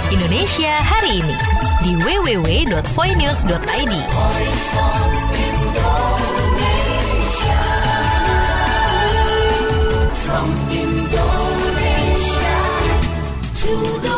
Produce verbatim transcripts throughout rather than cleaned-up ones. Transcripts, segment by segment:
Indonesia hari ini di w w w dot voinews dot i d. From Indonesia to the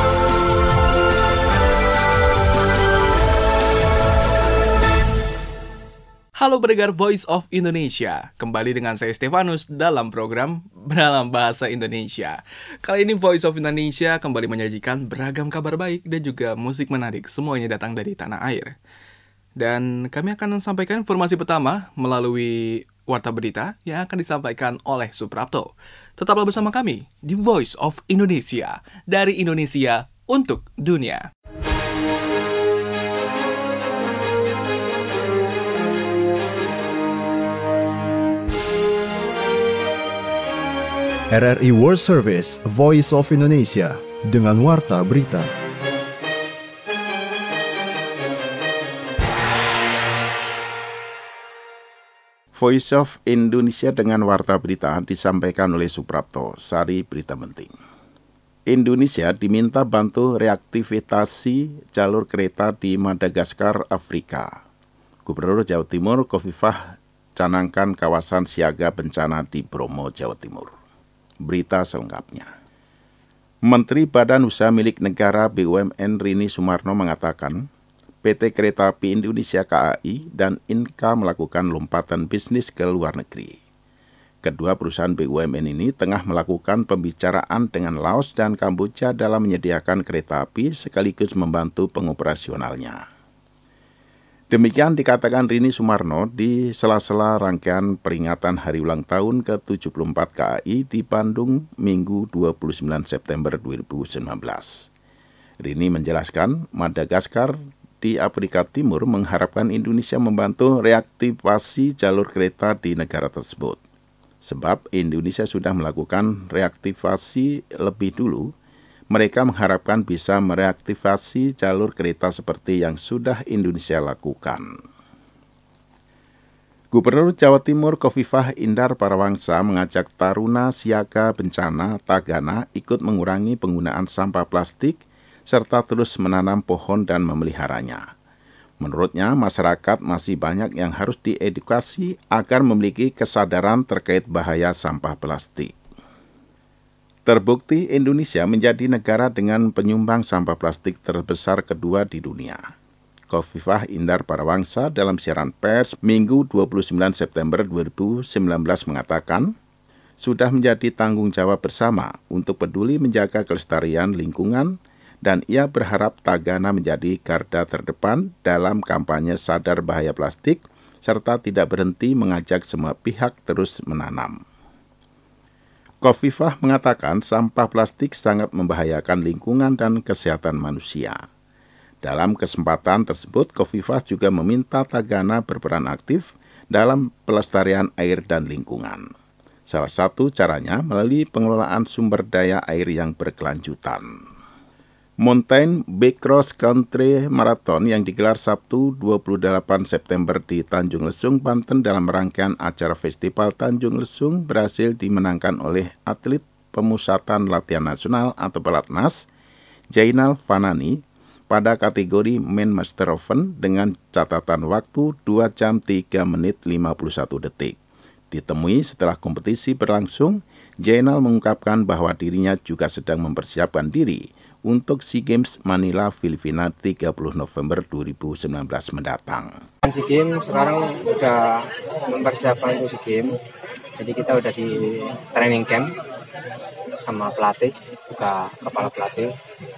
Halo pendengar Voice of Indonesia, kembali dengan saya Stefanus dalam program Dalam Bahasa Indonesia. Kali ini Voice of Indonesia kembali menyajikan beragam kabar baik dan juga musik menarik, semuanya datang dari tanah air. Dan kami akan sampaikan informasi pertama melalui Warta Berita yang akan disampaikan oleh Suprapto. Tetaplah bersama kami di Voice of Indonesia, dari Indonesia untuk dunia. R R I World Service, Voice of Indonesia, dengan Warta Berita. Voice of Indonesia dengan Warta Berita disampaikan oleh Suprapto, Sari Berita Penting. Indonesia diminta bantu reaktivasi jalur kereta di Madagaskar, Afrika. Gubernur Jawa Timur Khofifah canangkan kawasan siaga bencana di Bromo, Jawa Timur. Berita selengkapnya. Menteri Badan Usaha Milik Negara B U M N Rini Sumarno mengatakan, P T Kereta Api Indonesia K A I dan Inka melakukan lompatan bisnis ke luar negeri. Kedua perusahaan B U M N ini tengah melakukan pembicaraan dengan Laos dan Kamboja dalam menyediakan kereta api sekaligus membantu pengoperasionalnya. Demikian dikatakan Rini Sumarno di sela-sela rangkaian peringatan hari ulang tahun ke tujuh puluh empat K A I di Bandung Minggu dua puluh sembilan September dua ribu sembilan belas. Rini menjelaskan, Madagaskar di Afrika Timur mengharapkan Indonesia membantu reaktivasi jalur kereta di negara tersebut. Sebab Indonesia sudah melakukan reaktivasi lebih dulu, mereka mengharapkan bisa mereaktivasi jalur kereta seperti yang sudah Indonesia lakukan. Gubernur Jawa Timur Khofifah Indar Parawangsa mengajak Taruna Siaga Bencana Tagana ikut mengurangi penggunaan sampah plastik serta terus menanam pohon dan memeliharanya. Menurutnya, masyarakat masih banyak yang harus diedukasi agar memiliki kesadaran terkait bahaya sampah plastik. Terbukti Indonesia menjadi negara dengan penyumbang sampah plastik terbesar kedua di dunia. Khofifah Indar Parawangsa dalam siaran pers Minggu dua puluh sembilan September dua ribu sembilan belas mengatakan, sudah menjadi tanggung jawab bersama untuk peduli menjaga kelestarian lingkungan dan ia berharap Tagana menjadi garda terdepan dalam kampanye sadar bahaya plastik serta tidak berhenti mengajak semua pihak terus menanam. Khofifah mengatakan sampah plastik sangat membahayakan lingkungan dan kesehatan manusia. Dalam kesempatan tersebut, Khofifah juga meminta Tagana berperan aktif dalam pelestarian air dan lingkungan. Salah satu caranya melalui pengelolaan sumber daya air yang berkelanjutan. Mountain Bike Cross Country Marathon yang digelar Sabtu dua puluh delapan September di Tanjung Lesung, Banten dalam rangkaian acara Festival Tanjung Lesung berhasil dimenangkan oleh atlet Pemusatan Latihan Nasional atau Pelatnas, Jainal Fanani, pada kategori Men Master Open dengan catatan waktu dua jam tiga menit lima puluh satu detik. Ditemui setelah kompetisi berlangsung, Jainal mengungkapkan bahwa dirinya juga sedang mempersiapkan diri untuk SEA Games Manila, Filipina tiga puluh November dua ribu sembilan belas mendatang. SEA Games sekarang udah mempersiapkan untuk SEA Games, jadi kita udah di training camp sama pelatih, juga kepala pelatih,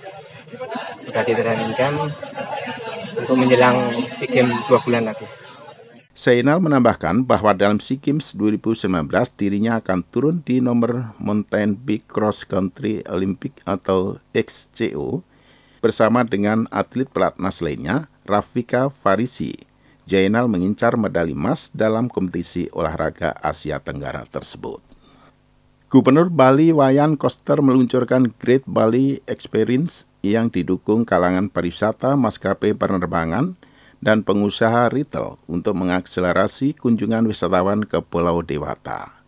udah di training camp untuk menjelang SEA Games dua bulan lagi. Zainal menambahkan bahwa dalam SEA Games dua ribu sembilan belas dirinya akan turun di nomor Mountain Bike Cross Country Olympic atau X C O bersama dengan atlet pelatnas lainnya, Rafika Farisi. Zainal mengincar medali emas dalam kompetisi olahraga Asia Tenggara tersebut. Gubernur Bali Wayan Koster meluncurkan Great Bali Experience yang didukung kalangan pariwisata, maskapai penerbangan, dan pengusaha retail untuk mengakselerasi kunjungan wisatawan ke Pulau Dewata.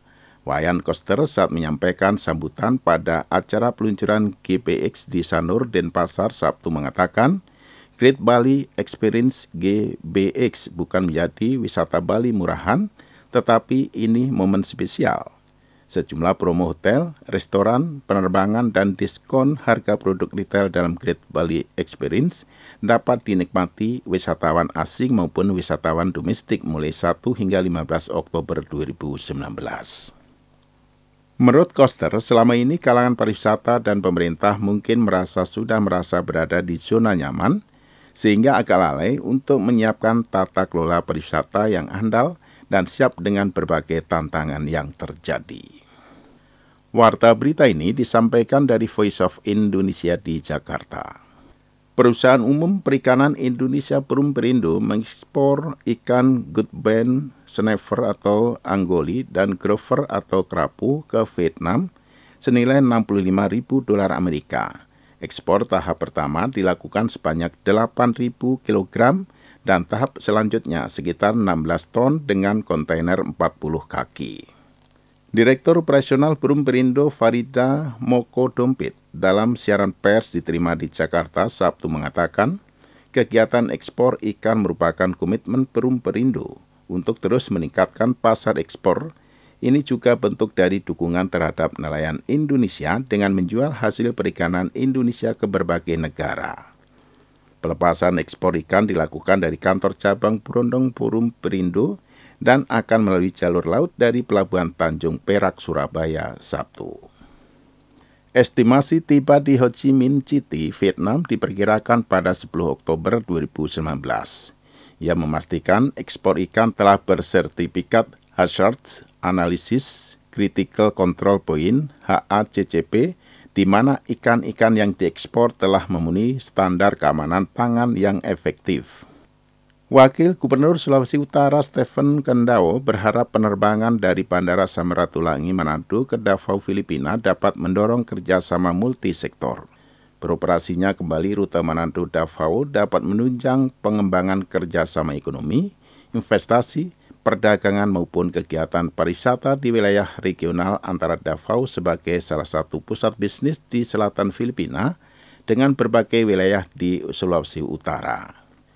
Wayan Koster saat menyampaikan sambutan pada acara peluncuran G B X di Sanur, Denpasar, Sabtu mengatakan, Great Bali Experience G B X bukan menjadi wisata Bali murahan, tetapi ini momen spesial. Sejumlah promo hotel, restoran, penerbangan, dan diskon harga produk retail dalam Great Bali Experience dapat dinikmati wisatawan asing maupun wisatawan domestik mulai satu hingga lima belas Oktober dua ribu sembilan belas. Menurut Koster, selama ini kalangan pariwisata dan pemerintah mungkin merasa sudah merasa berada di zona nyaman, sehingga agak lalai untuk menyiapkan tata kelola pariwisata yang andal dan siap dengan berbagai tantangan yang terjadi. Warta berita ini disampaikan dari Voice of Indonesia di Jakarta. Perusahaan Umum Perikanan Indonesia Perum Perindo mengekspor ikan gudben, snapper atau anggoli, dan grover atau kerapu ke Vietnam senilai enam puluh lima ribu dolar Amerika. Ekspor tahap pertama dilakukan sebanyak delapan ribu kilogram dan tahap selanjutnya sekitar enam belas ton dengan kontainer empat puluh kaki. Direktur Operasional Perum Perindo Farida Moko Dompit dalam siaran pers diterima di Jakarta Sabtu mengatakan, kegiatan ekspor ikan merupakan komitmen Perum Perindo untuk terus meningkatkan pasar ekspor. Ini juga bentuk dari dukungan terhadap nelayan Indonesia dengan menjual hasil perikanan Indonesia ke berbagai negara. Pelepasan ekspor ikan dilakukan dari kantor cabang Brondong Perum Perindo dan akan melalui jalur laut dari Pelabuhan Tanjung Perak, Surabaya, Sabtu. Estimasi tiba di Ho Chi Minh City, Vietnam diperkirakan pada sepuluh Oktober dua ribu sembilan belas. Ia memastikan ekspor ikan telah bersertifikat Hazard Analysis Critical Control Point H A C C P, di mana ikan-ikan yang diekspor telah memenuhi standar keamanan pangan yang efektif. Wakil Gubernur Sulawesi Utara Stephen Kendao berharap penerbangan dari Bandara Samratulangi Manado ke Davao, Filipina dapat mendorong kerjasama multisektor. Beroperasinya kembali rute Manado Davao dapat menunjang pengembangan kerjasama ekonomi, investasi, perdagangan maupun kegiatan pariwisata di wilayah regional antara Davao sebagai salah satu pusat bisnis di selatan Filipina dengan berbagai wilayah di Sulawesi Utara.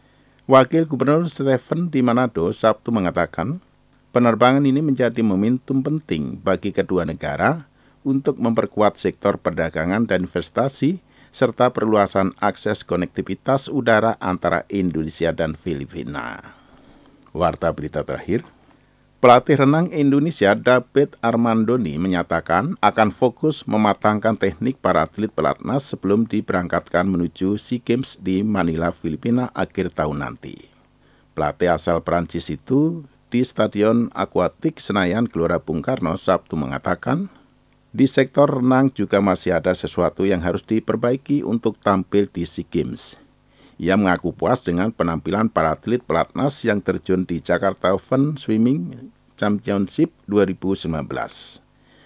Wakil Gubernur Stephen di Manado Sabtu mengatakan, penerbangan ini menjadi momentum penting bagi kedua negara untuk memperkuat sektor perdagangan dan investasi serta perluasan akses konektivitas udara antara Indonesia dan Filipina. Warta berita terakhir. Pelatih renang Indonesia David Armandoni menyatakan akan fokus mematangkan teknik para atlet pelatnas sebelum diberangkatkan menuju SEA Games di Manila, Filipina akhir tahun nanti. Pelatih asal Prancis itu di Stadion Akuatik Senayan Gelora Bung Karno Sabtu mengatakan, di sektor renang juga masih ada sesuatu yang harus diperbaiki untuk tampil di SEA Games. Ia mengaku puas dengan penampilan para atlet pelatnas yang terjun di Jakarta Open Swimming Championship dua ribu sembilan belas.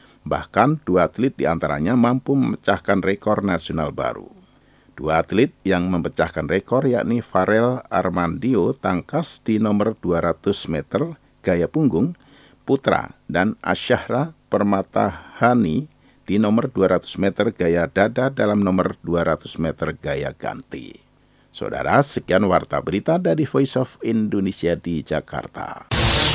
Bahkan dua atlet diantaranya mampu memecahkan rekor nasional baru. Dua atlet yang memecahkan rekor yakni Farel Armandio tangkas di nomor dua ratus meter gaya punggung putra dan Asyahra Permatahani di nomor dua ratus meter gaya dada dalam nomor dua ratus meter gaya ganti. Saudara, sekian warta berita dari Voice of Indonesia di Jakarta.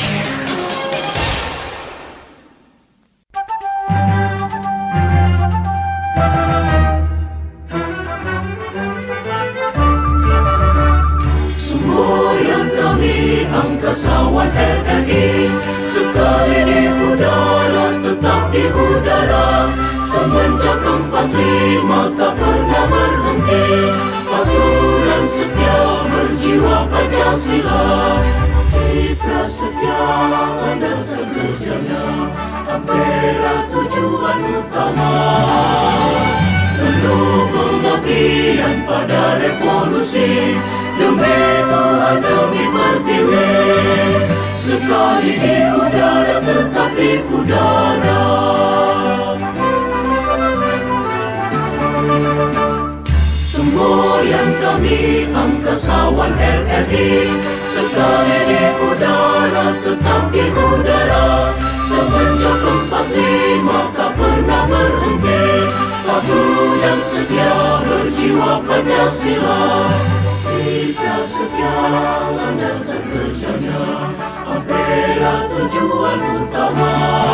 Semboyan kami angkasawan R R I, sekali di udara tetap di udara, semenjak empat lima tak pernah berhenti. Aturan setia berjiwa Pancasila, Mitra setia ada sekerjanya, Ampera tujuan utama. Penuh pengabdian pada revolusi, demi Tuhan demi pertiwi. Sekali di udara tetap di udara. Semboyan kami angkasawan R R I, sekali di udara tetap di udara, semenjak Panglima tak pernah berhenti, patuh dan setia berjiwa Pancasila. Kita setia landasan kerjanya, membela tujuan utama.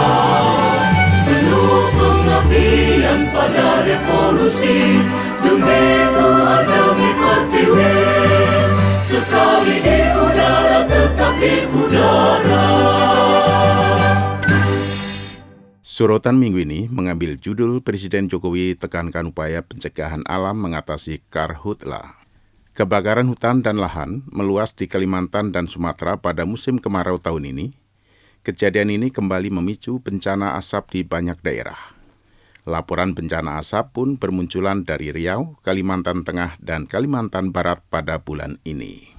Penuh pengabdian pada revolusi, demi Tuhan demi Pertiwi. Sekali di udara tetap di udara. Sorotan minggu ini mengambil judul Presiden Jokowi tekankan upaya pencegahan alam mengatasi karhutla. Kebakaran hutan dan lahan meluas di Kalimantan dan Sumatera pada musim kemarau tahun ini. Kejadian ini kembali memicu bencana asap di banyak daerah. Laporan bencana asap pun bermunculan dari Riau, Kalimantan Tengah, dan Kalimantan Barat pada bulan ini.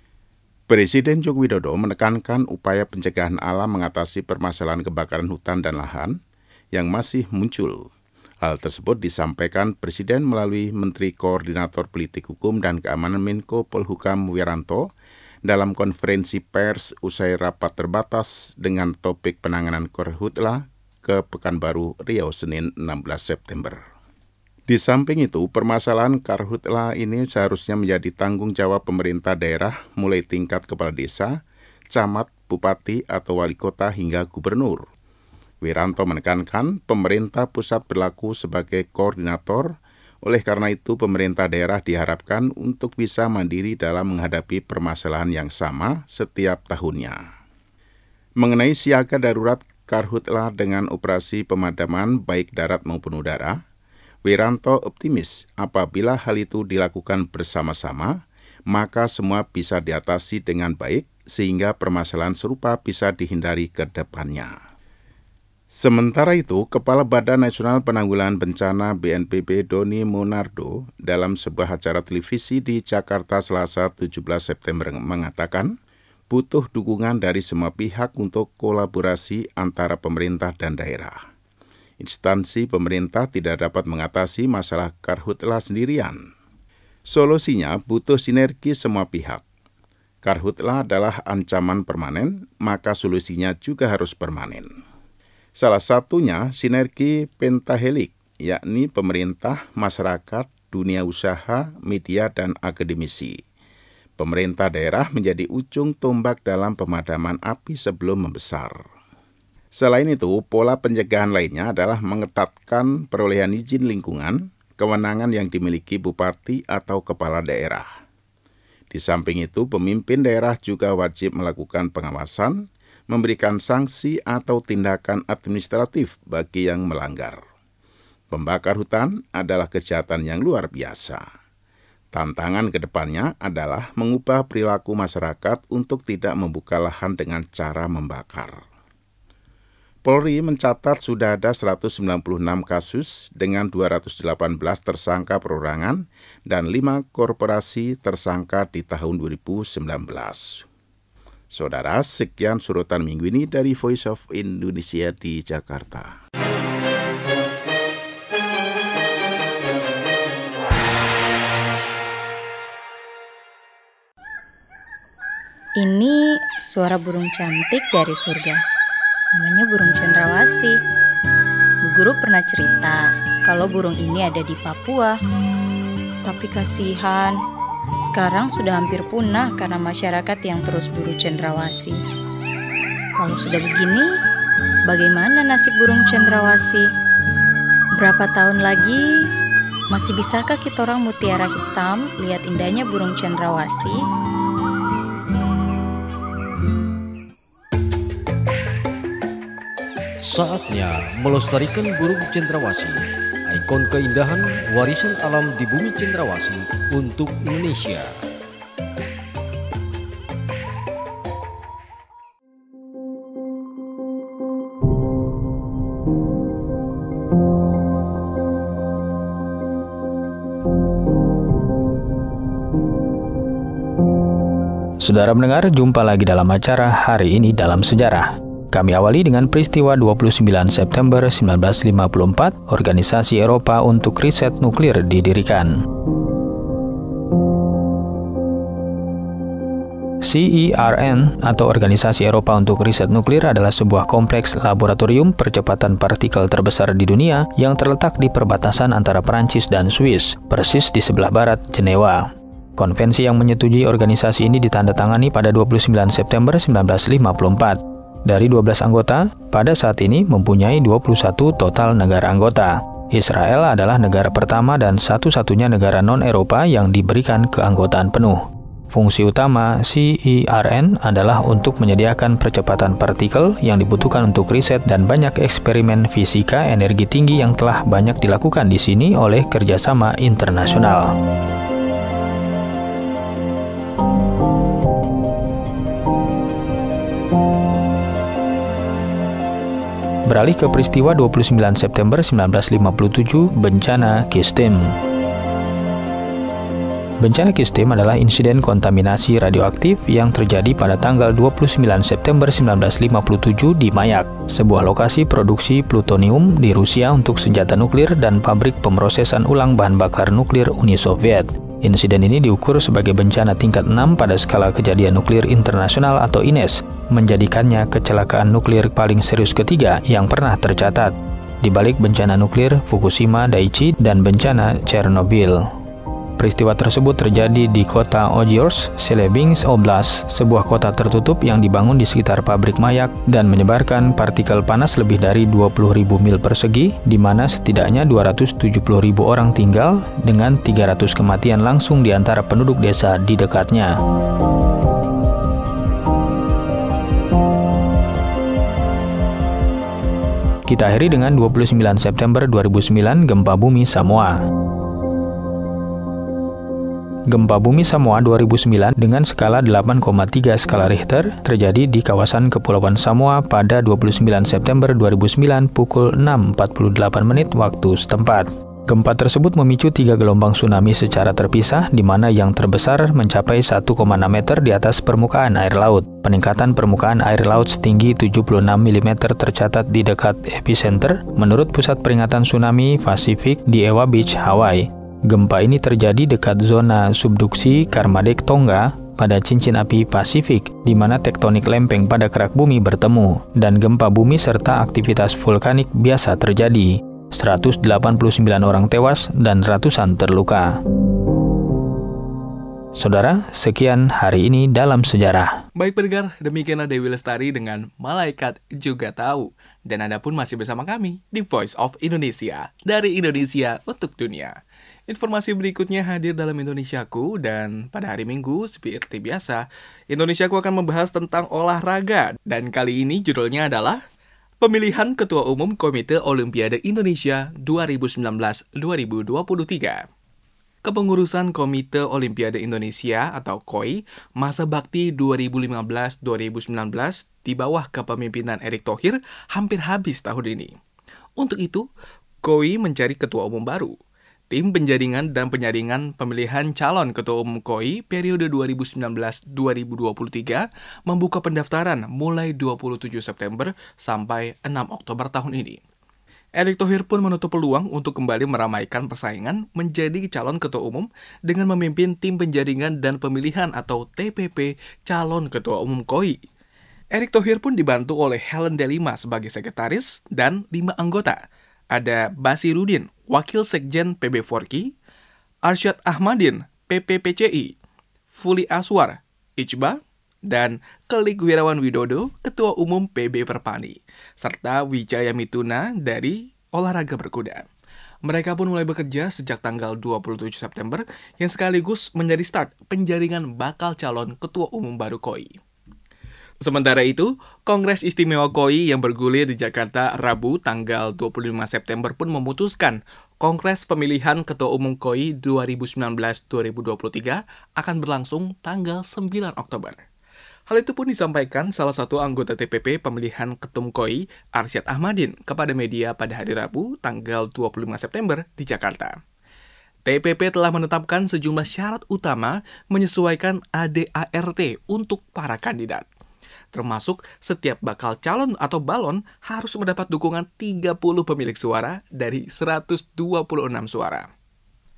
Presiden Joko Widodo menekankan upaya pencegahan alam mengatasi permasalahan kebakaran hutan dan lahan yang masih muncul. Hal tersebut disampaikan Presiden melalui Menteri Koordinator Politik Hukum dan Keamanan Menko Polhukam Wiranto dalam konferensi pers usai rapat terbatas dengan topik penanganan karhutla ke Pekanbaru, Riau, Senin enam belas September. Di samping itu, permasalahan karhutla ini seharusnya menjadi tanggung jawab pemerintah daerah mulai tingkat kepala desa, camat, bupati, atau wali kota hingga gubernur. Wiranto menekankan pemerintah pusat berlaku sebagai koordinator, oleh karena itu pemerintah daerah diharapkan untuk bisa mandiri dalam menghadapi permasalahan yang sama setiap tahunnya. Mengenai siaga darurat karhutla dengan operasi pemadaman baik darat maupun udara, Wiranto optimis apabila hal itu dilakukan bersama-sama, maka semua bisa diatasi dengan baik sehingga permasalahan serupa bisa dihindari ke depannya. Sementara itu, Kepala Badan Nasional Penanggulangan Bencana B N P B Doni Monardo dalam sebuah acara televisi di Jakarta Selasa tujuh belas September mengatakan butuh dukungan dari semua pihak untuk kolaborasi antara pemerintah dan daerah. Instansi pemerintah tidak dapat mengatasi masalah karhutla sendirian. Solusinya butuh sinergi semua pihak. Karhutla adalah ancaman permanen, maka solusinya juga harus permanen. Salah satunya sinergi pentahelik, yakni pemerintah, masyarakat, dunia usaha, media, dan akademisi. Pemerintah daerah menjadi ujung tombak dalam pemadaman api sebelum membesar. Selain itu, pola pencegahan lainnya adalah mengetatkan perolehan izin lingkungan, kewenangan yang dimiliki bupati atau kepala daerah. Di samping itu, pemimpin daerah juga wajib melakukan pengawasan, memberikan sanksi atau tindakan administratif bagi yang melanggar. Pembakar hutan adalah kejahatan yang luar biasa. Tantangan ke depannya adalah mengubah perilaku masyarakat untuk tidak membuka lahan dengan cara membakar. Polri mencatat sudah ada seratus sembilan puluh enam kasus dengan dua ratus delapan belas tersangka perorangan dan lima korporasi tersangka di tahun dua ribu sembilan belas. Saudara, sekian sorotan minggu ini dari Voice of Indonesia di Jakarta. Ini suara burung cantik dari surga. Namanya burung cendrawasih. Bu Guru pernah cerita kalau burung ini ada di Papua. Tapi kasihan, sekarang sudah hampir punah karena masyarakat yang terus buru cendrawasih. Kalau sudah begini, bagaimana nasib burung cendrawasih? Berapa tahun lagi masih bisakah kita orang mutiara hitam lihat indahnya burung cendrawasih? Saatnya melestarikan burung cendrawasih, ikon keindahan warisan alam di bumi cendrawasih untuk Indonesia. Saudara mendengar, jumpa lagi dalam acara Hari Ini Dalam Sejarah. Kami awali dengan peristiwa dua puluh sembilan September seribu sembilan ratus lima puluh empat, Organisasi Eropa untuk Riset Nuklir didirikan. C E R N atau Organisasi Eropa untuk Riset Nuklir adalah sebuah kompleks laboratorium percepatan partikel terbesar di dunia yang terletak di perbatasan antara Perancis dan Swiss, persis di sebelah barat Jenewa. Konvensi yang menyetujui organisasi ini ditandatangani pada dua puluh sembilan September seribu sembilan ratus lima puluh empat. Dari dua belas anggota, pada saat ini mempunyai dua puluh satu total negara anggota. Israel adalah negara pertama dan satu-satunya negara non-Eropa yang diberikan keanggotaan penuh. Fungsi utama C E R N adalah untuk menyediakan percepatan partikel yang dibutuhkan untuk riset dan banyak eksperimen fisika energi tinggi yang telah banyak dilakukan di sini oleh kerjasama internasional. Beralih ke peristiwa dua puluh sembilan September seribu sembilan ratus lima puluh tujuh, bencana Kistim. Bencana Kistim adalah insiden kontaminasi radioaktif yang terjadi pada tanggal dua puluh sembilan September seribu sembilan ratus lima puluh tujuh di Mayak, sebuah lokasi produksi plutonium di Rusia untuk senjata nuklir dan pabrik pemrosesan ulang bahan bakar nuklir Uni Soviet. Insiden ini diukur sebagai bencana tingkat enam pada skala kejadian nuklir internasional atau I N E S, menjadikannya kecelakaan nuklir paling serius ketiga yang pernah tercatat, di balik bencana nuklir Fukushima Daiichi dan bencana Chernobyl. Peristiwa tersebut terjadi di kota Ozyorsk, Chelyabinsk Oblast, sebuah kota tertutup yang dibangun di sekitar pabrik Mayak dan menyebarkan partikel panas lebih dari dua puluh ribu mil persegi, di mana setidaknya dua ratus tujuh puluh ribu orang tinggal dengan tiga ratus kematian langsung di antara penduduk desa di dekatnya. Kita akhiri dengan dua puluh sembilan September dua ribu sembilan, gempa bumi Samoa. Gempa bumi Samoa dua ribu sembilan dengan skala delapan koma tiga skala Richter terjadi di kawasan Kepulauan Samoa pada dua puluh sembilan September dua ribu sembilan pukul enam empat puluh delapan menit waktu setempat. Gempa tersebut memicu tiga gelombang tsunami secara terpisah, di mana yang terbesar mencapai satu koma enam meter di atas permukaan air laut. Peningkatan permukaan air laut setinggi tujuh puluh enam milimeter tercatat di dekat epicenter, menurut Pusat Peringatan Tsunami Pasifik di Ewa Beach, Hawaii. Gempa ini terjadi dekat zona subduksi Kermadec Tonga pada cincin api Pasifik, di mana tektonik lempeng pada kerak bumi bertemu, dan gempa bumi serta aktivitas vulkanik biasa terjadi. seratus delapan puluh sembilan orang tewas dan ratusan terluka. Saudara, sekian hari ini dalam sejarah. Baik pendengar, demikianlah Dewi Lestari dengan Malaikat Juga Tahu. Dan Anda pun masih bersama kami di Voice of Indonesia, dari Indonesia untuk dunia. Informasi berikutnya hadir dalam Indonesiaku, dan pada hari Minggu, seperti biasa, Indonesiaku akan membahas tentang olahraga. Dan kali ini judulnya adalah Pemilihan Ketua Umum Komite Olimpiade Indonesia dua ribu sembilan belas dua ribu dua puluh tiga. Kepengurusan Komite Olimpiade Indonesia atau K O I masa bakti dua ribu lima belas dua ribu sembilan belas di bawah kepemimpinan Erick Thohir hampir habis tahun ini. Untuk itu, K O I mencari ketua umum baru. Tim penjaringan dan penyaringan pemilihan calon ketua umum K O I periode dua ribu sembilan belas dua ribu dua puluh tiga membuka pendaftaran mulai dua puluh tujuh September sampai enam Oktober tahun ini. Erick Thohir pun menutup peluang untuk kembali meramaikan persaingan menjadi calon ketua umum dengan memimpin tim penjaringan dan pemilihan atau T P P calon ketua umum K O I. Erick Thohir pun dibantu oleh Helen Delima sebagai sekretaris dan lima anggota. Ada Basirudin, Wakil Sekjen P B Forki, Arsyad Ahmadin, P P P C I, Fuli Aswar, I C B A, dan Kelik Wirawan Widodo, Ketua Umum P B Perpani, serta Wijaya Mituna dari Olahraga Berkuda. Mereka pun mulai bekerja sejak tanggal dua puluh tujuh September, yang sekaligus menjadi start penjaringan bakal calon Ketua Umum baru K O I. Sementara itu, Kongres Istimewa K O I yang bergulir di Jakarta Rabu tanggal dua puluh lima September pun memutuskan Kongres Pemilihan Ketua Umum K O I dua ribu sembilan belas dua ribu dua puluh tiga akan berlangsung tanggal sembilan Oktober. Hal itu pun disampaikan salah satu anggota T P P Pemilihan Ketum K O I, Arsyad Ahmadin, kepada media pada hari Rabu tanggal dua puluh lima September di Jakarta. T P P telah menetapkan sejumlah syarat utama menyesuaikan A D A R T untuk para kandidat. Termasuk setiap bakal calon atau balon harus mendapat dukungan tiga puluh pemilik suara dari seratus dua puluh enam suara.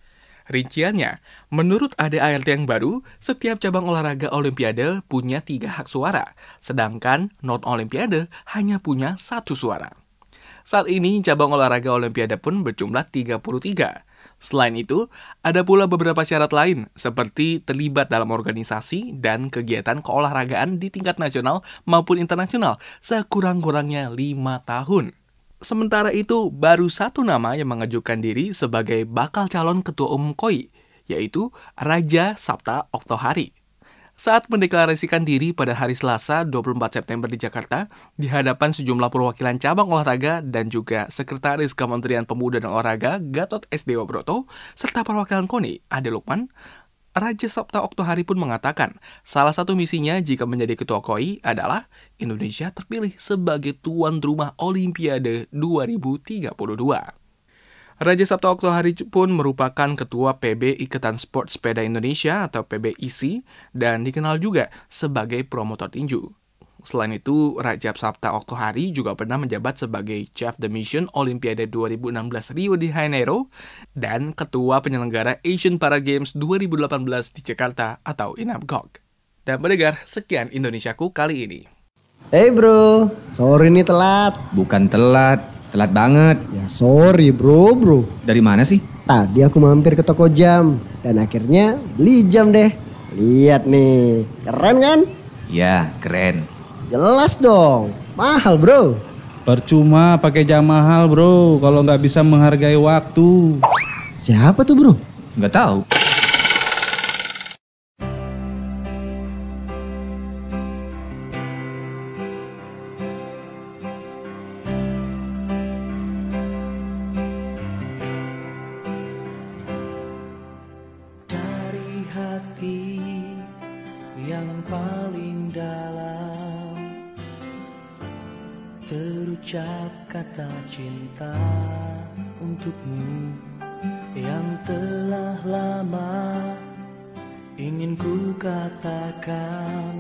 Rinciannya, menurut A D A R T yang baru, setiap cabang olahraga Olimpiade punya tiga hak suara, sedangkan non-Olimpiade hanya punya satu suara. Saat ini, cabang olahraga Olimpiade pun berjumlah tiga puluh tiga. Selain itu, ada pula beberapa syarat lain, seperti terlibat dalam organisasi dan kegiatan keolahragaan di tingkat nasional maupun internasional, sekurang-kurangnya lima tahun. Sementara itu, baru satu nama yang mengajukan diri sebagai bakal calon ketua umum K O I, yaitu Raja Sapta Oktohari. Saat mendeklarasikan diri pada hari Selasa dua puluh empat September di Jakarta, di hadapan sejumlah perwakilan cabang olahraga dan juga Sekretaris Kementerian Pemuda dan Olahraga Gatot S. Dewa Broto, serta perwakilan K O N I, Ade Lukman, Raja Sapta Oktohari pun mengatakan, salah satu misinya jika menjadi ketua K O I adalah Indonesia terpilih sebagai tuan rumah Olimpiade dua ribu tiga puluh dua. Raja Sapta Oktohari pun merupakan ketua P B Ikatan Sport Sepeda Indonesia atau P B I S I dan dikenal juga sebagai promotor tinju. Selain itu, Raja Sapta Oktohari juga pernah menjabat sebagai Chief the Mission Olimpiade dua ribu enam belas Rio de Janeiro dan Ketua Penyelenggara Asian Para Games dua ribu delapan belas di Jakarta atau I N A M G O G. Dan pendengar, sekian Indonesiaku kali ini. Hey bro, sorry nih telat. Bukan telat, telat banget. Ya sorry bro bro. Dari mana sih? Tadi aku mampir ke toko jam dan akhirnya beli jam deh. Lihat nih, keren kan? Ya, keren. Jelas dong, mahal bro. Percuma pakai jam mahal bro, kalau nggak bisa menghargai waktu. Siapa tuh bro? Nggak tahu. Dari hati yang paling dalam terucap kata cinta untukmu yang telah lama ingin ku katakan.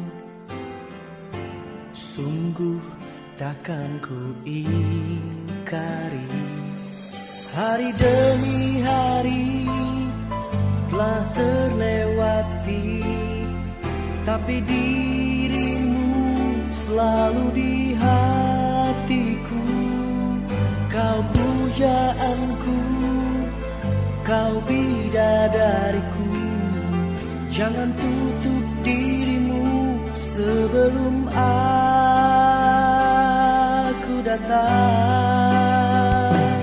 Sungguh takkan ku ingkari. Hari demi hari telah terlewati, tapi dirimu selalu di hatiku. Kau pujaanku, kau bidadariku. Jangan tutup dirimu sebelum aku datang.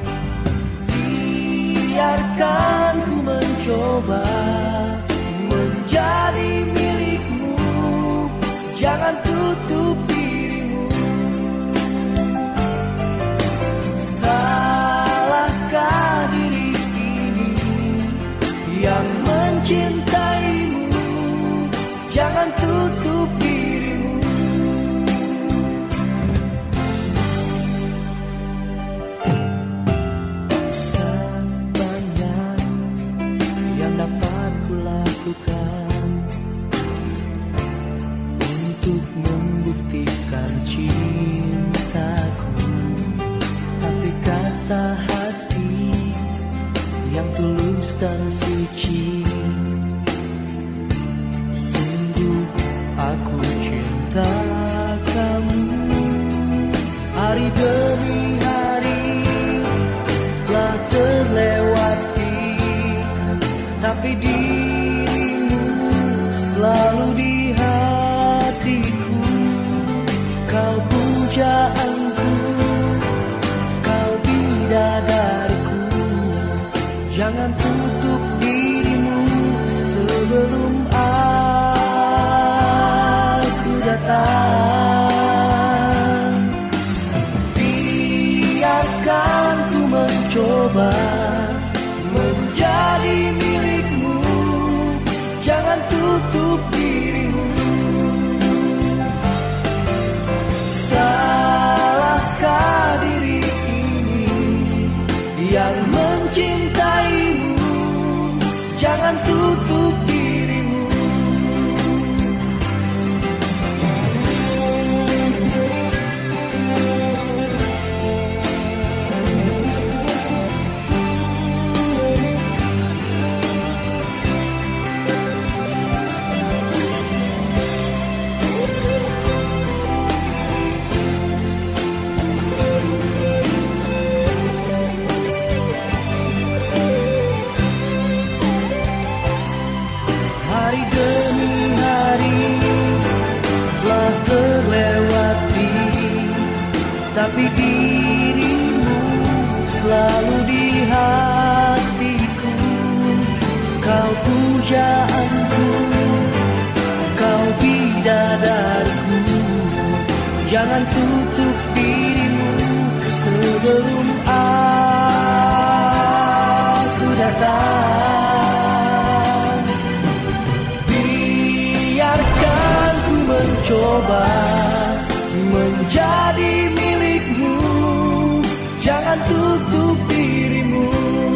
Biarkan ku mencoba menjadi milikmu. Jangan tutup dirimu. Salahkah diri ini yang mencintaimu? Jangan tutup dirimu. Tak banyak yang dapat kulakukan untuk membuktikan cintaku, tapi kata hati yang tulus dan suci, sungguh aku cinta kamu. Hari demi hari telah terlewati, tapi dirimu selalu di hatiku. Kau pujaanku, kau bidadariku. Jangan tutup dirimu sebelum aku datang. Biarkan ku mencoba menjadi milikmu. Jangan tutup dirimu. Salahkah diri ini yang mencintaimu? Jangan tutup dirimu. tapi dirimu selalu di hatiku. Kau pujaanku, kau bidadariku. Jangan tutup dirimu sebelum aku datang. Biarkan ku mencoba menjadi milikmu. Jangan tutup dirimu.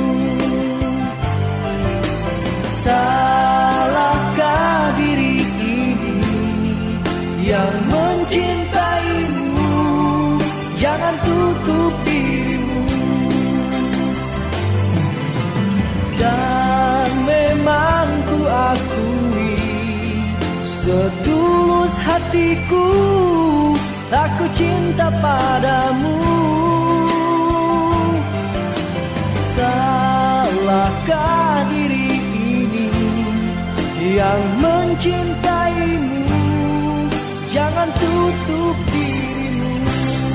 Salahkah diri ini yang mencintaimu? Jangan tutup dirimu. Dan memang ku akui, setulus hatiku, aku cinta padamu. Salahkah diri ini yang mencintaimu? Jangan tutup dirimu.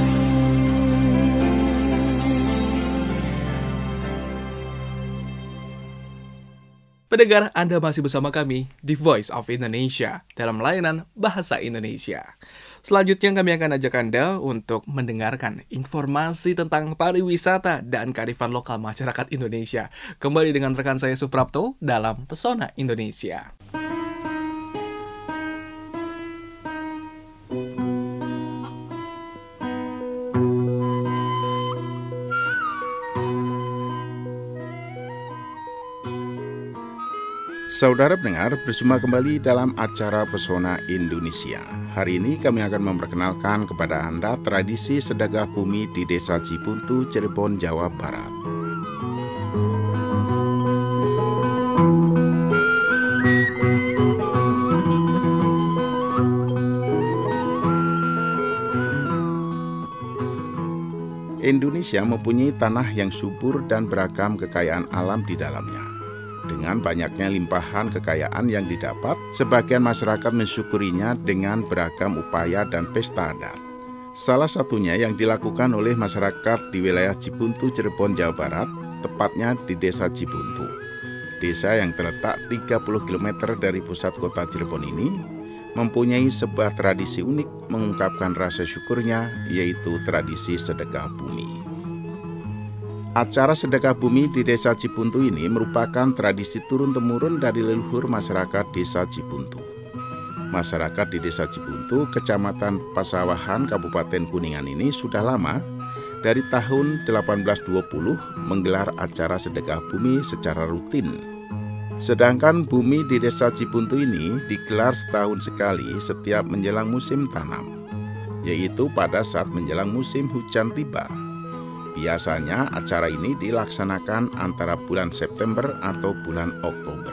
Pendengar, Anda masih bersama kami di Voice of Indonesia dalam layanan Bahasa Indonesia. Selanjutnya kami akan ajak Anda untuk mendengarkan informasi tentang pariwisata dan kearifan lokal masyarakat Indonesia. Kembali dengan rekan saya Suprapto dalam Pesona Indonesia. Saudara pendengar, berjumpa kembali dalam acara Pesona Indonesia. Hari ini kami akan memperkenalkan kepada Anda tradisi sedekah bumi di Desa Cibuntu, Cirebon, Jawa Barat. Indonesia mempunyai tanah yang subur dan beragam kekayaan alam di dalamnya. Dengan banyaknya limpahan kekayaan yang didapat, sebagian masyarakat mensyukurinya dengan beragam upaya dan pesta adat. Salah satunya yang dilakukan oleh masyarakat di wilayah Cibuntu, Cirebon, Jawa Barat, tepatnya di Desa Cibuntu. Desa yang terletak tiga puluh kilometer dari pusat kota Cirebon ini mempunyai sebuah tradisi unik mengungkapkan rasa syukurnya, yaitu tradisi sedekah bumi. Acara sedekah bumi di Desa Cibuntu ini merupakan tradisi turun-temurun dari leluhur masyarakat Desa Cibuntu. Masyarakat di Desa Cibuntu, Kecamatan Pasawahan, Kabupaten Kuningan ini sudah lama, dari tahun delapan belas dua puluh, menggelar acara sedekah bumi secara rutin. Sedangkan bumi di Desa Cibuntu ini digelar setahun sekali setiap menjelang musim tanam, yaitu pada saat menjelang musim hujan tiba. Biasanya acara ini dilaksanakan antara bulan September atau bulan Oktober.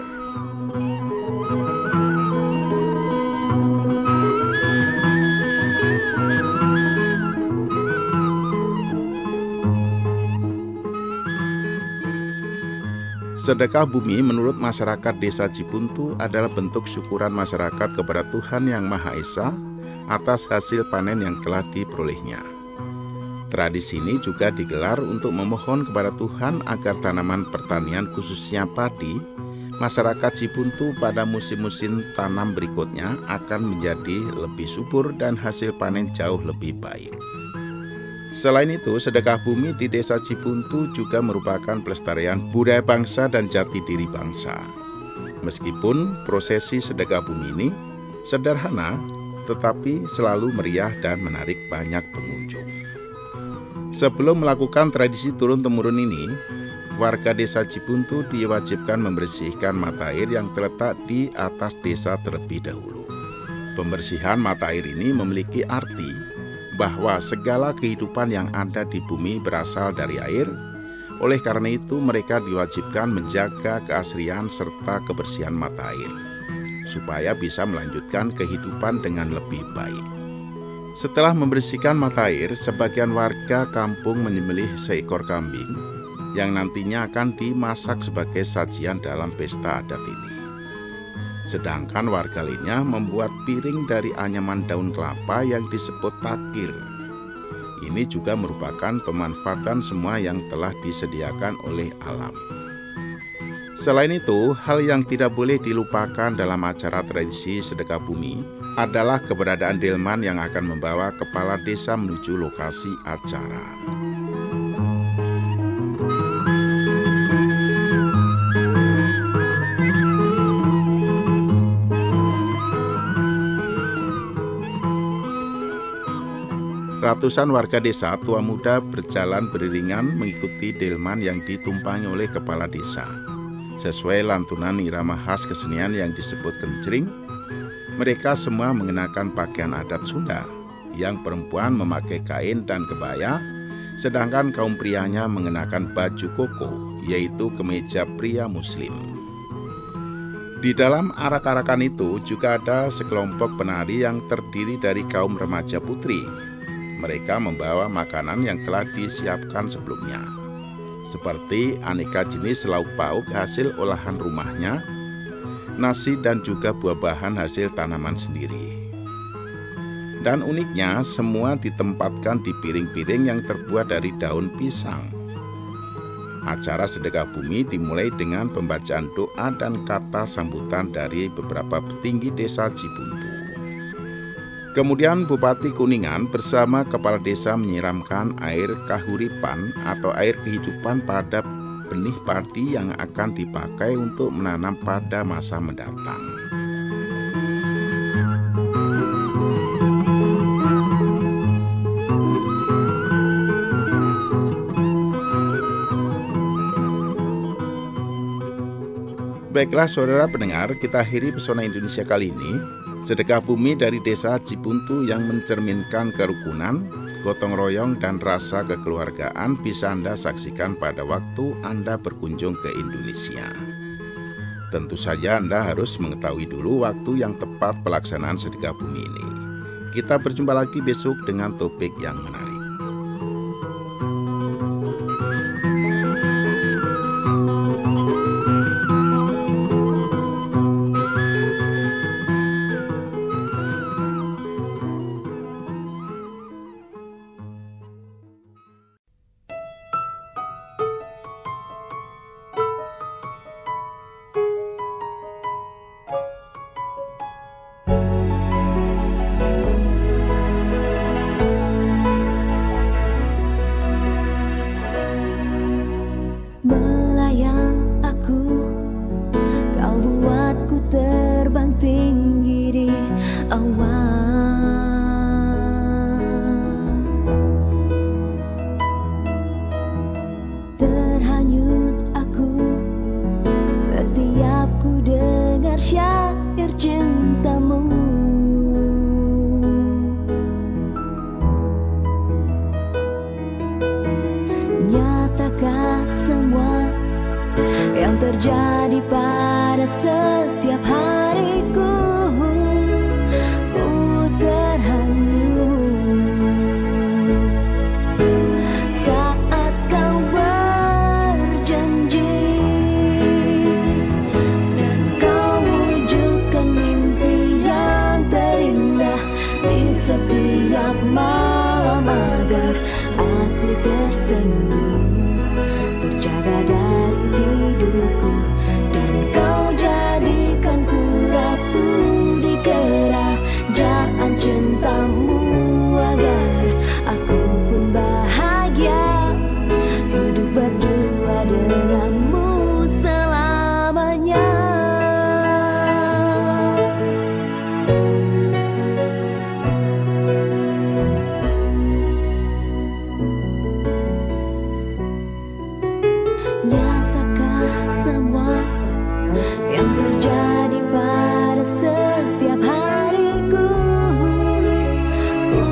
Sedekah bumi menurut masyarakat Desa Cibuntu adalah bentuk syukuran masyarakat kepada Tuhan Yang Maha Esa atas hasil panen yang telah diperolehnya. Tradisi ini juga digelar untuk memohon kepada Tuhan agar tanaman pertanian khususnya padi, masyarakat Cibuntu pada musim-musim tanam berikutnya akan menjadi lebih subur dan hasil panen jauh lebih baik. Selain itu, sedekah bumi di Desa Cibuntu juga merupakan pelestarian budaya bangsa dan jati diri bangsa. Meskipun prosesi sedekah bumi ini sederhana, tetapi selalu meriah dan menarik banyak pengunjung. Sebelum melakukan tradisi turun-temurun ini, warga Desa Cibuntu diwajibkan membersihkan mata air yang terletak di atas desa terlebih dahulu. Pembersihan mata air ini memiliki arti bahwa segala kehidupan yang ada di bumi berasal dari air. Oleh karena itu, mereka diwajibkan menjaga keasrian serta kebersihan mata air, supaya bisa melanjutkan kehidupan dengan lebih baik. Setelah membersihkan mata air, sebagian warga kampung menyembelih seekor kambing yang nantinya akan dimasak sebagai sajian dalam pesta adat ini. Sedangkan warga lainnya membuat piring dari anyaman daun kelapa yang disebut takir. Ini juga merupakan pemanfaatan semua yang telah disediakan oleh alam. Selain itu, hal yang tidak boleh dilupakan dalam acara tradisi sedekah bumi adalah keberadaan delman yang akan membawa kepala desa menuju lokasi acara. Ratusan warga desa tua muda berjalan beriringan mengikuti delman yang ditumpangi oleh kepala desa. Sesuai lantunan irama khas kesenian yang disebut kencring, mereka semua mengenakan pakaian adat Sunda, yang perempuan memakai kain dan kebaya, sedangkan kaum prianya mengenakan baju koko, yaitu kemeja pria muslim. Di dalam arak-arakan itu juga ada sekelompok penari yang terdiri dari kaum remaja putri. Mereka membawa makanan yang telah disiapkan sebelumnya, seperti aneka jenis lauk pauk hasil olahan rumahnya, nasi dan juga buah-bahan hasil tanaman sendiri. Dan uniknya, semua ditempatkan di piring-piring yang terbuat dari daun pisang. Acara sedekah bumi dimulai dengan pembacaan doa dan kata sambutan dari beberapa petinggi desa Cibuntu. Kemudian Bupati Kuningan bersama Kepala Desa menyiramkan air kahuripan atau air kehidupan pada benih padi yang akan dipakai untuk menanam pada masa mendatang. Baiklah saudara pendengar, kita akhiri Pesona Indonesia kali ini. Sedekah bumi dari desa Cibuntu yang mencerminkan kerukunan, gotong royong, dan rasa kekeluargaan bisa Anda saksikan pada waktu Anda berkunjung ke Indonesia. Tentu saja Anda harus mengetahui dulu waktu yang tepat pelaksanaan sedekah bumi ini. Kita berjumpa lagi besok dengan topik yang menarik. Terjadi pada setiap hariku, ku terhanyut saat kau berjanji dan kau wujudkan mimpi yang terindah di setiap malam agar aku tersenyum, terjaga dari tidurku, dan kau jadikanku ratu di kerajaan cintamu agar aku pun bahagia hidup berdua denganmu selamanya. Nyatakan semua yang terjadi pada setiap hariku, ku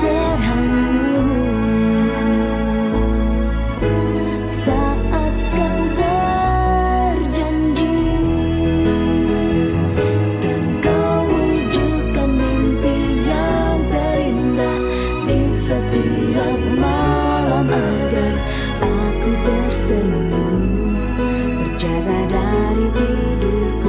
terhanyut saat kau berjanji dan kau wujudkan mimpi yang terindah di setiap malam agar aku tersenyum, terjaga dari tidurku,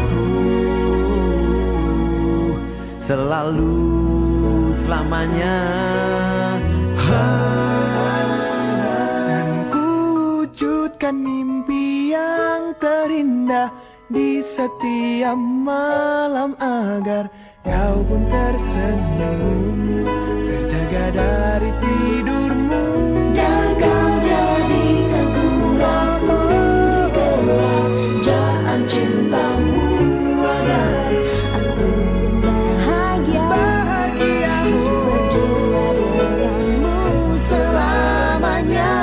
uh, selalu selamanya. Dan ku wujudkan mimpi yang terindah di setiap malam agar kau pun tersenyum, terjaga dari tidurmu. Dan kau jadikan ku kerajaan cintamu agar aku pun bahagia, bahagia hidup berdua denganmu selamanya.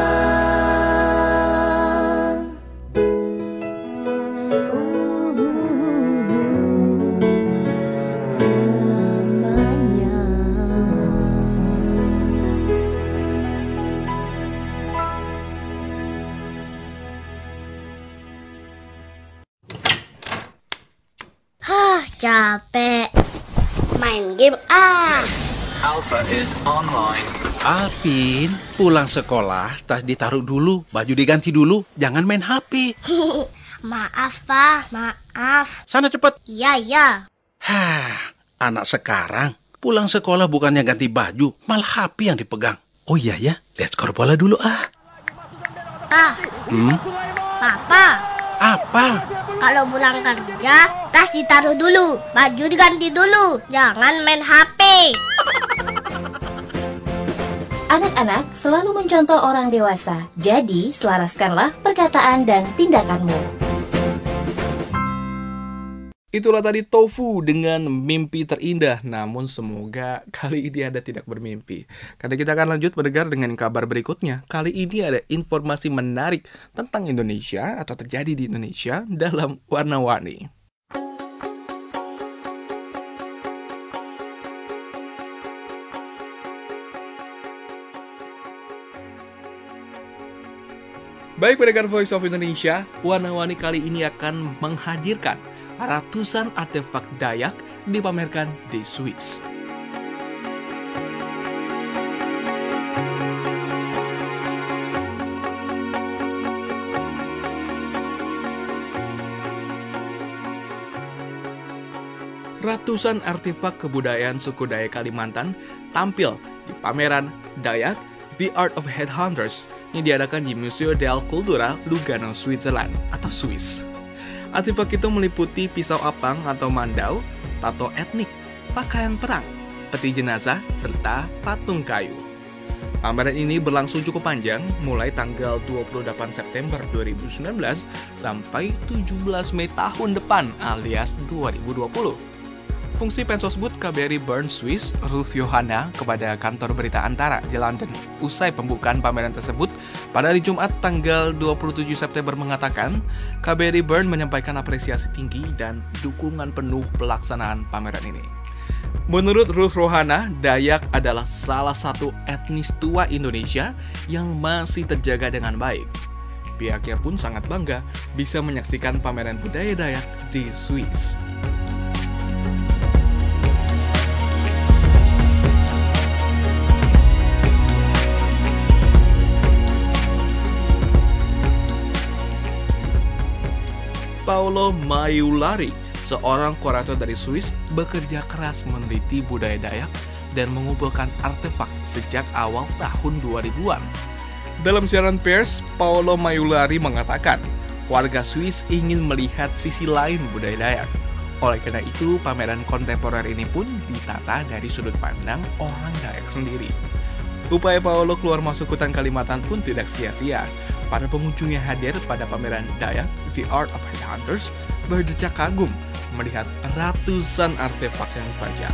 Capek main game ah. Alpha is online. Alvin, pulang sekolah, tas ditaruh dulu, baju diganti dulu, jangan main H P. Maaf, Pak, maaf. Sana cepet. Iya, iya. Hah, anak sekarang pulang sekolah bukannya ganti baju, malah H P yang dipegang. Oh iya ya, lihat skor bola dulu ah. Ah, Hmm, Papa, apa? kalau pulang kerja, tas ditaruh dulu, baju diganti dulu, jangan main H P. Anak-anak selalu mencontoh orang dewasa, jadi selaraskanlah perkataan dan tindakanmu. Itulah tadi Tofu dengan mimpi terindah. Namun semoga kali ini Anda tidak bermimpi. Karena kita akan lanjut mendengar dengan kabar berikutnya. Kali ini ada informasi menarik tentang Indonesia atau terjadi di Indonesia dalam Warna-Warni. Baik pendengar Voice of Indonesia, Warna-Warni kali ini akan menghadirkan ratusan artefak Dayak dipamerkan di Swiss. Ratusan artefak kebudayaan suku Dayak Kalimantan tampil di pameran Dayak The Art of Headhunters yang diadakan di Museo del Cultura Lugano, Switzerland atau Swiss. Artefak itu meliputi pisau apang atau mandau, tato etnik, pakaian perang, peti jenazah, serta patung kayu. Pameran ini berlangsung cukup panjang, mulai tanggal dua puluh delapan September dua ribu sembilan belas sampai tujuh belas Mei tahun depan alias dua ribu dua puluh. Fungsi Pensosbud K B R I Bern Swiss, Ruth Johanna, kepada kantor berita Antara di London usai pembukaan pameran tersebut pada hari Jumat tanggal dua puluh tujuh September mengatakan K B R I Bern menyampaikan apresiasi tinggi dan dukungan penuh pelaksanaan pameran ini. Menurut Ruth Johanna, Dayak adalah salah satu etnis tua Indonesia yang masih terjaga dengan baik. Pihaknya pun sangat bangga bisa menyaksikan pameran budaya Dayak di Swiss. Paolo Maiulari, seorang kurator dari Swiss, bekerja keras meneliti budaya Dayak dan mengumpulkan artefak sejak awal tahun dua ribuan. Dalam siaran pers, Paolo Maiulari mengatakan, warga Swiss ingin melihat sisi lain budaya Dayak. Oleh karena itu, pameran kontemporer ini pun ditata dari sudut pandang orang Dayak sendiri. Upaya Paolo keluar masuk hutan Kalimantan pun tidak sia-sia. Para pengunjung yang hadir pada pameran Dayak The Art of Headhunters berdecak kagum melihat ratusan artefak yang dipajang.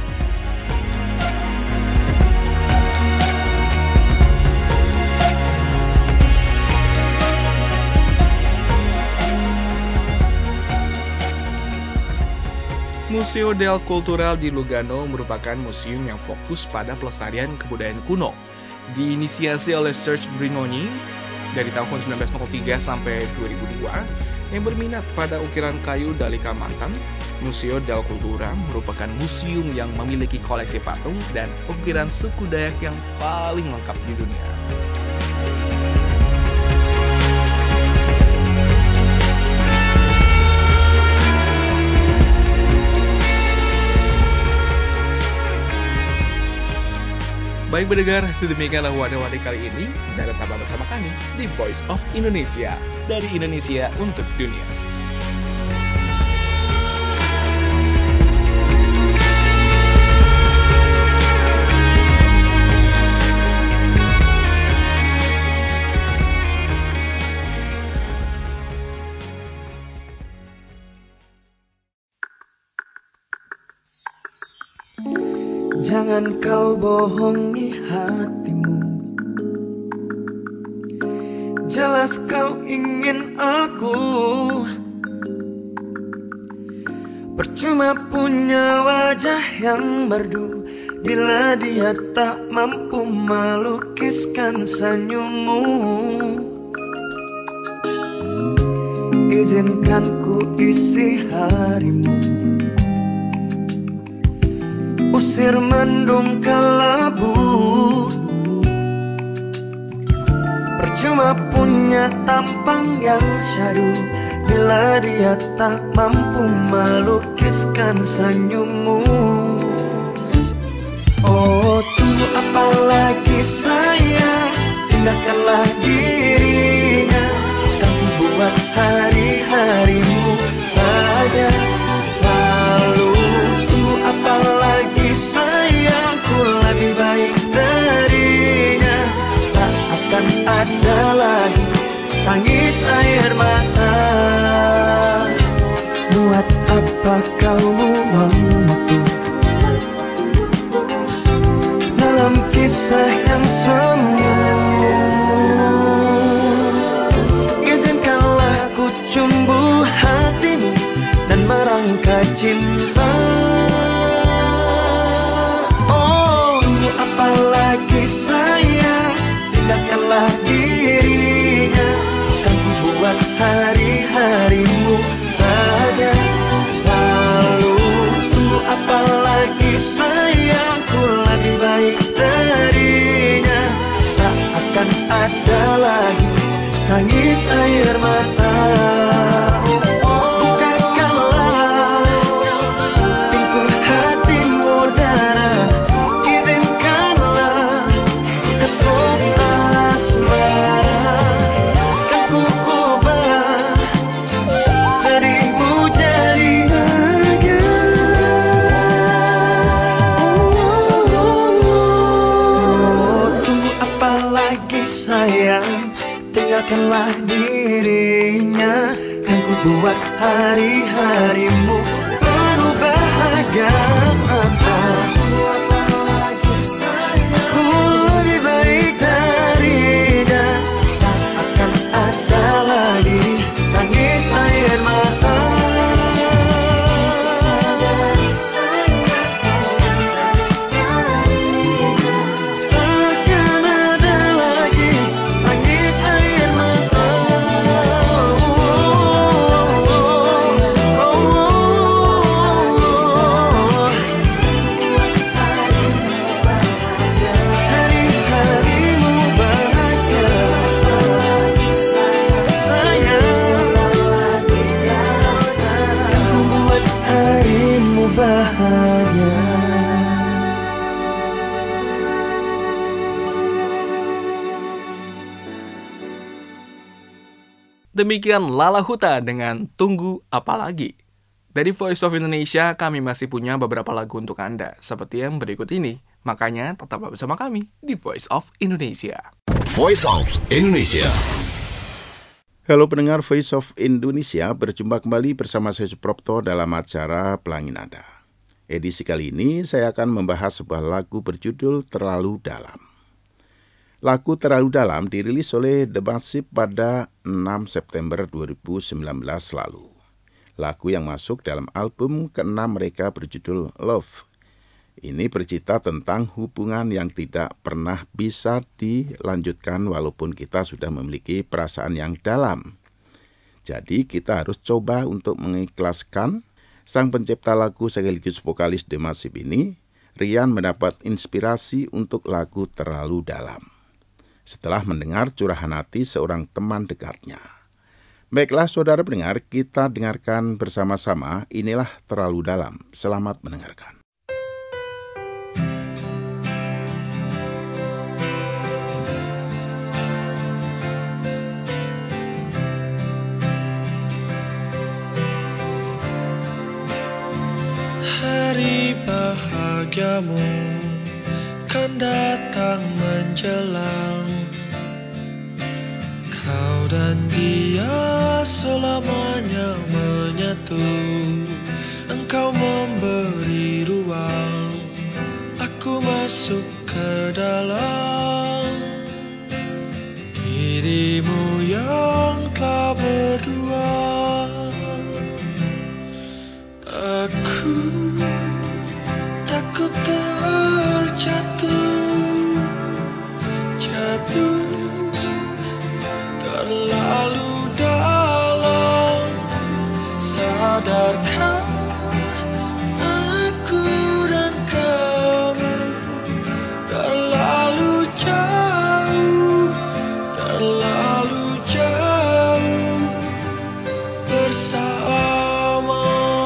Museo del Cultural di Lugano merupakan museum yang fokus pada pelestarian kebudayaan kuno. Diinisiasi oleh Serge Brignoni dari tahun sembilan belas nol tiga sampai dua ribu dua, yang berminat pada ukiran kayu dari Kalimantan, Museo del Cultura merupakan museum yang memiliki koleksi patung dan ukiran suku Dayak yang paling lengkap di dunia. Baik pendengar, demikianlah wadah-wadah kali ini. Dan tetaplah bersama kami di Voice of Indonesia. Dari Indonesia untuk dunia. Jangan kau bohongi hatimu. Jelas kau ingin aku. Percuma punya wajah yang merdu bila dia tak mampu melukiskan senyummu. Izinkan ku isi harimu, usir mendung kelabu. Percuma punya tampang yang syahdu bila dia tak mampu melukiskan senyummu. Oh, tunggu apa lagi sayang, tindakanlah dirinya. Kan ku buat hari-harimu bahagia. Lalu tunggu apa lagi sayangku, lebih baik darinya. Tak akan ada lagi tangis air mata. Buat apa kau buang waktu dalam kisah yang semu? Izinkanlah ku cumbu hatimu dan merangkai cinta. Oh, apalagi sayang, tindakanlah dirinya. Kan ku buat hari-harimu bahagia. Lalu tunggu apalagi sayangku, lebih baik darinya. Tak akan ada lagi tangis air mata. Sayang, tinggalkanlah dirinya. Kan ku buat hari-harimu penuh bahagia. Ku lebih baik darinya. Tak akan ada lagi tangis air mata. Demikian Lala Huta dengan Tunggu Apalagi. Dari Voice of Indonesia, kami masih punya beberapa lagu untuk Anda, seperti yang berikut ini. Makanya tetaplah bersama kami di Voice of Indonesia. Voice of Indonesia. Halo pendengar Voice of Indonesia, berjumpa kembali bersama saya Suprapto dalam acara Pelangi Nada. Edisi kali ini saya akan membahas sebuah lagu berjudul Terlalu Dalam. Lagu Terlalu Dalam dirilis oleh The Massive pada enam September dua ribu sembilan belas lalu. Lagu yang masuk dalam album keenam mereka berjudul Love. Ini bercerita tentang hubungan yang tidak pernah bisa dilanjutkan walaupun kita sudah memiliki perasaan yang dalam. Jadi kita harus coba untuk mengikhlaskan. Sang pencipta lagu sekaligus vokalis The Massive ini, Rian, mendapat inspirasi untuk lagu Terlalu Dalam setelah mendengar curahan hati seorang teman dekatnya. Baiklah saudara pendengar, kita dengarkan bersama-sama. Inilah Terlalu Dalam. Selamat mendengarkan. Hari bahagiamu kan datang menjelang. Kau dan dia selamanya menyatu. Engkau memberi ruang, aku masuk ke dalam dirimu yang telah berdua. Aku takut terjatuh, jatuh terlalu dalam. Sadarkah aku dan kamu terlalu jauh, terlalu jauh bersama.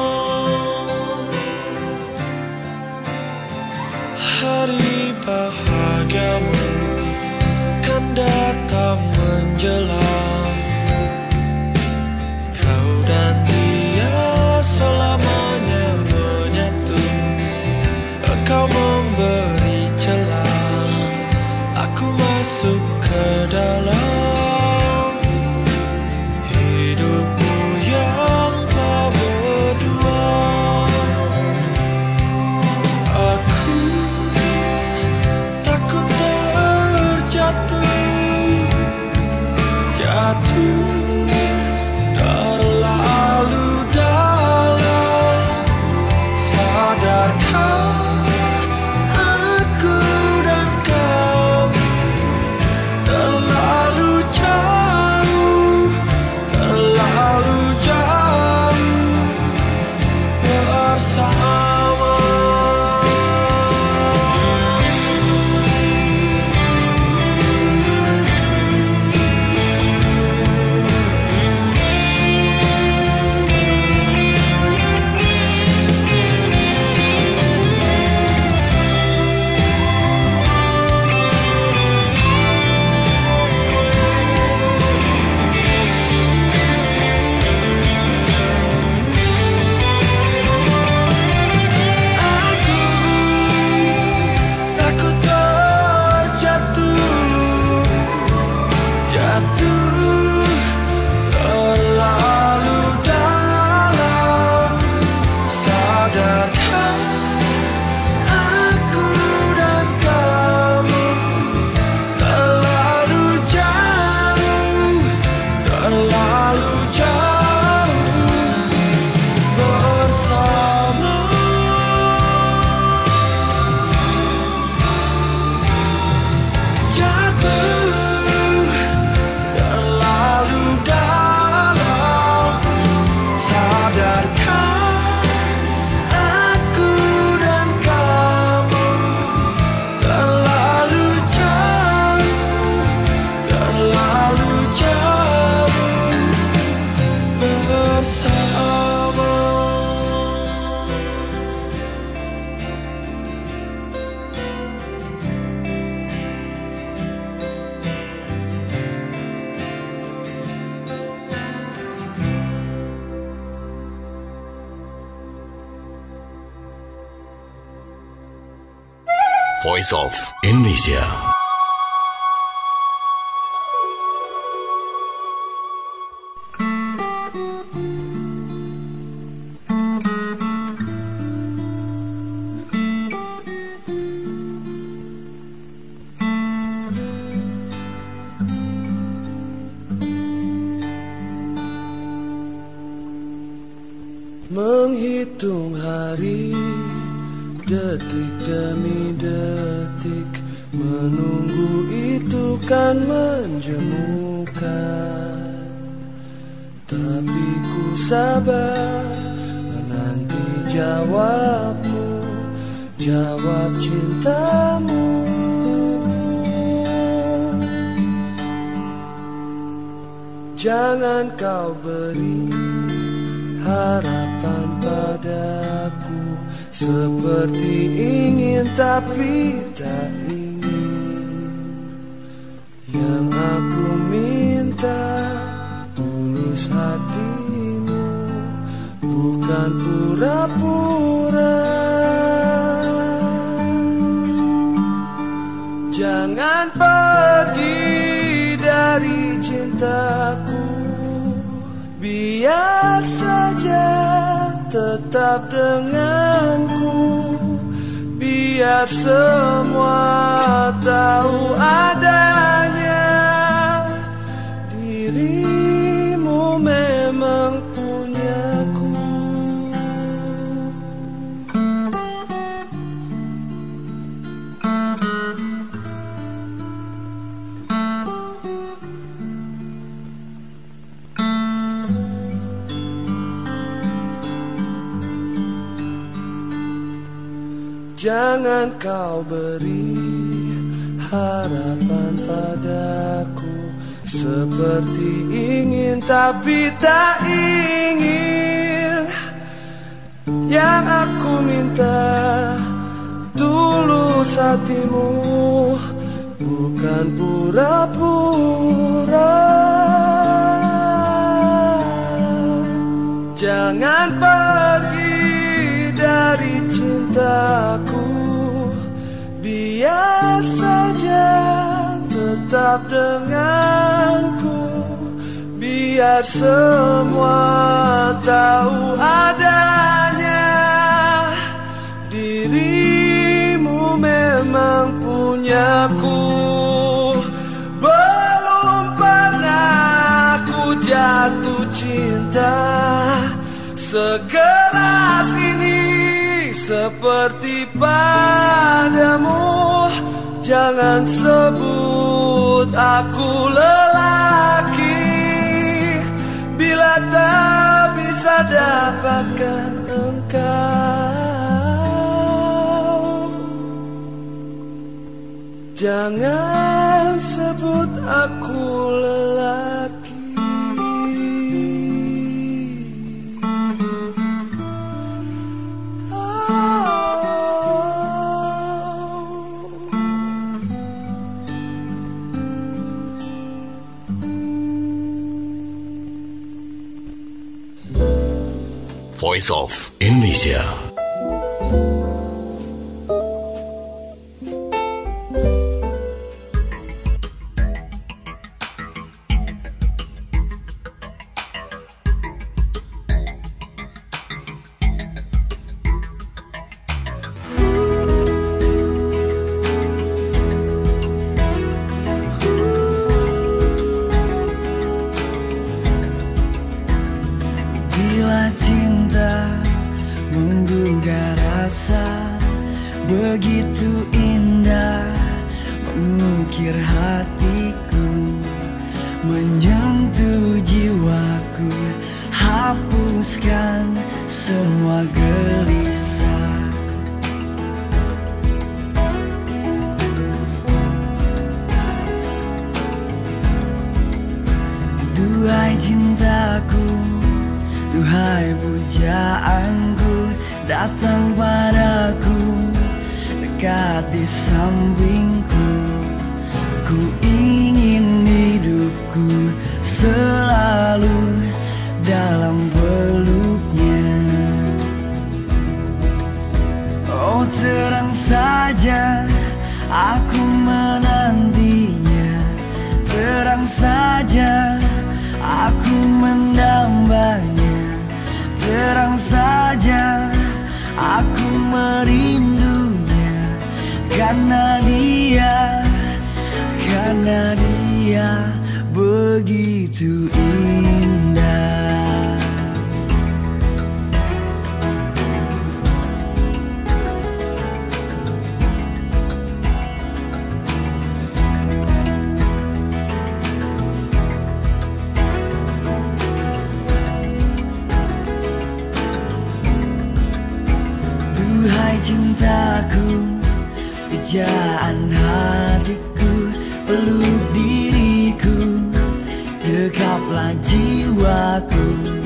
Hari bahagiamu kan datang menjelang. Kau dan dia selamanya menyatu. Engkau memberi celah, aku masuk ke dalam hidupmu yang telah berdua. Aku takut terjatuh, jatuh terlalu dalam. Sadarkah aku dan kamu terlalu jauh, terlalu jauh bersama. Takut terjatuh, jatuh terlalu dalam. Sadarkah aku dan kamu terlalu jauh, terlalu jauh bersama. Jatuh terlalu dalam. Sadarkah aku dan kamu terlalu jauh, terlalu jauh bersama. Voice of Indonesia. Menghitung hari, detik demi detik, menunggu itu kan menjemukan. Tapi ku sabar menanti jawabmu, jawab cintamu. Jangan kau beri harapan padaku, seperti ingin tapi tak ingin. Yang aku minta tulus hatimu, bukan pura-pura. Jangan pergi dari cintaku, biar saja tetap denganku, biar semua tahu adanya dirimu memang punyaku. Jangan kau beri harapan padaku, seperti ingin tapi tak ingin. Yang aku minta tulus hatimu, bukan pura-pura. Jangan pergi dari cintaku, biar saja tetap denganku, biar semua tahu adanya dirimu memang punyaku. Belum pernah ku jatuh cinta sekeras ini seperti padamu. Jangan sebut aku lelaki bila tak bisa dapatkan engkau. Jangan sebut aku lelaki. Voice of Indonesia. Bila cinta menggugah rasa, begitu indah mengukir hatiku, menyentuh jiwaku, hapuskan semua gelisah. Duhai cintaku, duhai pujaanku, datang padaku, dekat di sampingku. Ku ingin hidupku selalu dalam peluknya. Oh, terang saja aku menantinya, terang saja aku mendambanya, terang saja aku merindunya. Karena dia, karena dia begitu indah. Duhai cintaku, pujaan hatiku, peluk diriku, dekaplah jiwaku,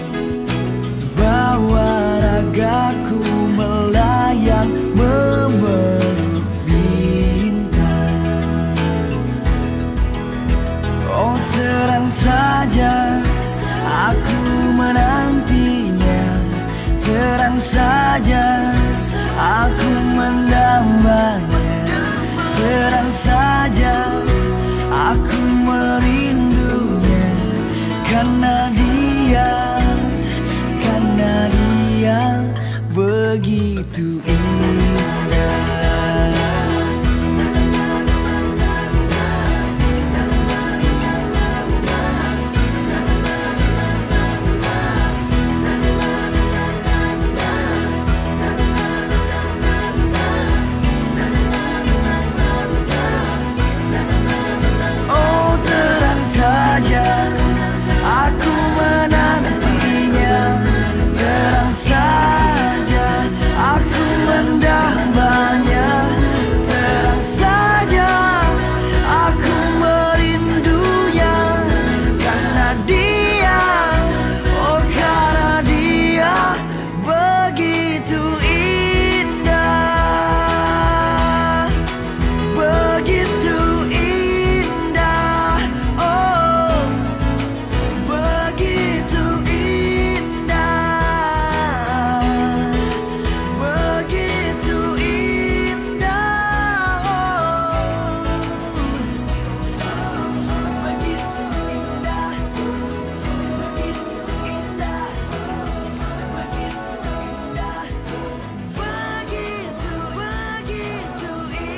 bawa ragaku melayang memeluk bintang. Oh, terang saja aku menantinya, terang saja aku mendambanya, terang saja begitu indah. Oh terang saja aku menantinya, terang saja aku mendambanya, terang saja aku merindunya, karena dia, oh karena dia begitu indah, begitu indah, oh begitu indah, begitu indah, oh begitu indah, begitu indah, begitu indah, begitu begitu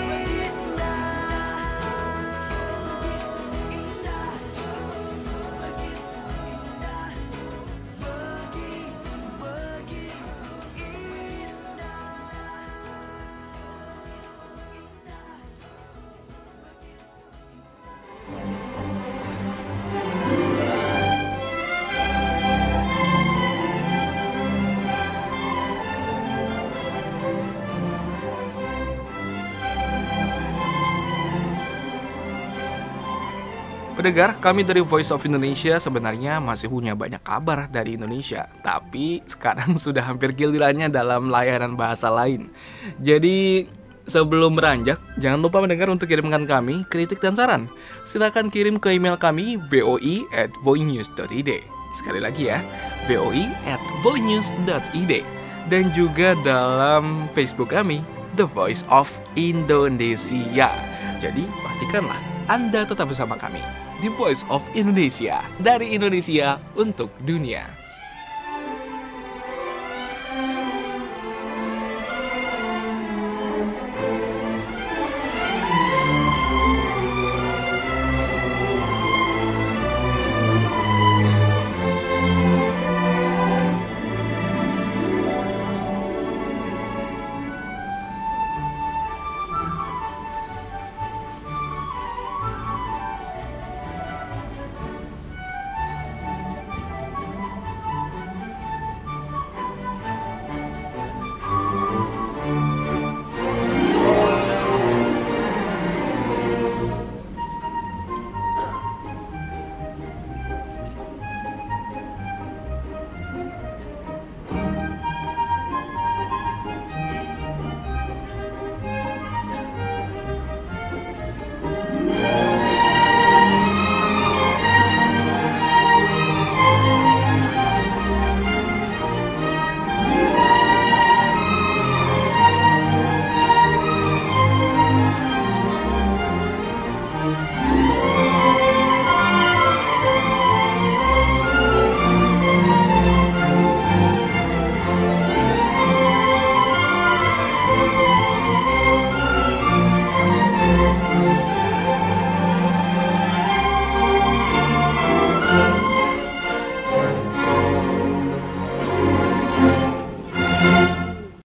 Pendengar, kami dari Voice of Indonesia sebenarnya masih punya banyak kabar dari Indonesia, tapi sekarang sudah hampir gilirannya dalam layanan bahasa lain. Jadi sebelum beranjak, jangan lupa mendengar untuk kirimkan kami kritik dan saran. Silakan kirim ke email kami voi at voinews dot i d. Sekali lagi ya, voi at voinews dot i d. Dan juga dalam Facebook kami, The Voice of Indonesia. Jadi pastikanlah Anda tetap bersama kami, The Voice of Indonesia, dari Indonesia untuk dunia.